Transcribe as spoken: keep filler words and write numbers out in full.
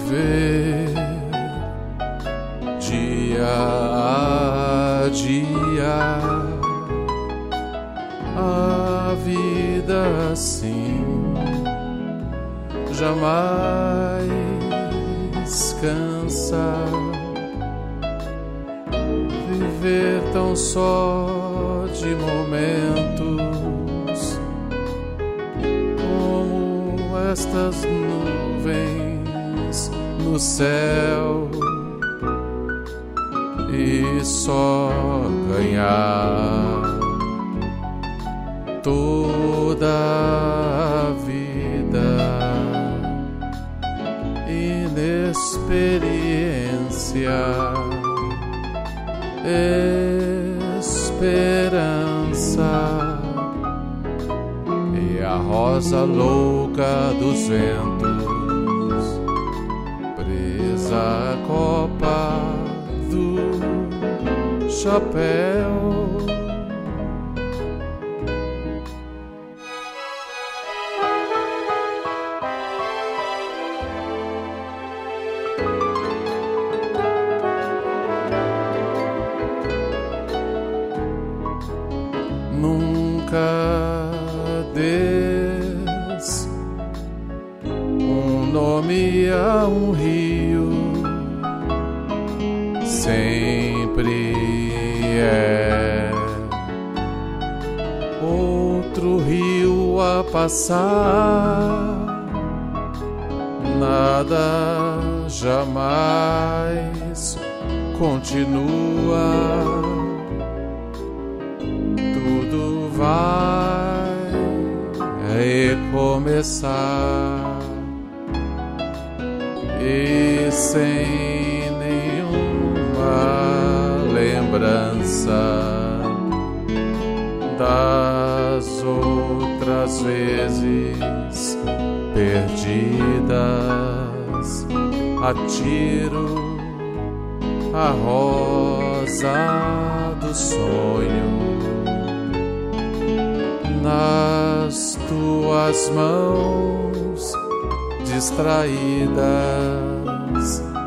viver dia a dia a vida assim, jamais cansa. Viver tão só de momentos como estas nuvens no céu, e só ganhar toda a vida, inexperiência, esperança e a rosa louca dos ventos, presa à copa do chapéu. Nunca des um nome a um rio, sempre é outro rio a passar, nada jamais continua. Tudo vai recomeçar, e sem nenhuma lembrança das outras vezes perdidas, atiro a rosa do sonho nas tuas mãos distraídas,